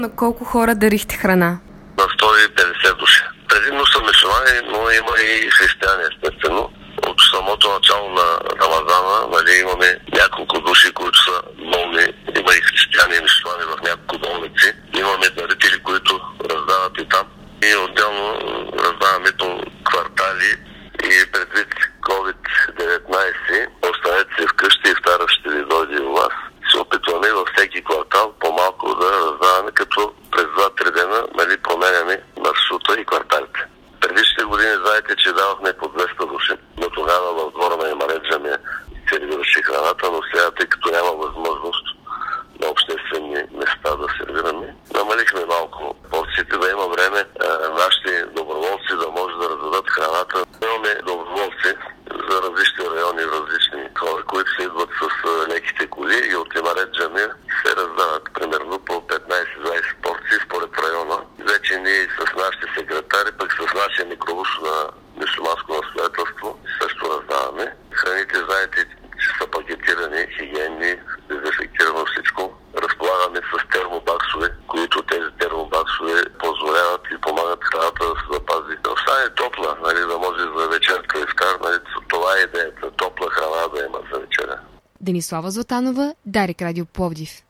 На колко хора дарихте храна? На 150 души. Предимно са мюсюлмани, но има и християни, естествено. От самото начало на Рамазана имаме няколко души, които са болни. Има и християни и мюсюлмани в няколко болници. Имаме дарители, които раздават и там. И отделно раздаваме по квартали и предвид COVID-19, останете се вкъщи и втора ще ви дойде у вас. Се опитваме във всеки квартал по-малко да раздаваме, като през 2-3 дена променяме маршрута и кварталите. Предишните години знаете, че давахме по 200 души, но тогава в двора на Имареджаме сервираше храната, но сега, тъй като няма възможност на обществени места да сервираме, намалихме малко порциите, да има време нашите доброволци да може да раздадат храната. Имаме доброволци за различни райони, различни хора, които се идват с леките коли и от Имареджаме се раздават примерно по 15-20 порции според района. Вече ние с нашите секретари, пък с нашия микробус на мюсюлманско настоятелство също раздаваме. Храните, знаете, че са пакетирани, хигиенни, дезинфектирано всичко. Разполагаме с термобаксове, които тези термобаксове позволяват и помагат храната да се запази. Да остане топла, да може за вечерка ифтар, това е идеята, топла храна да има за вечеря. Денислава Златанова, Дарик Радио Пловдив.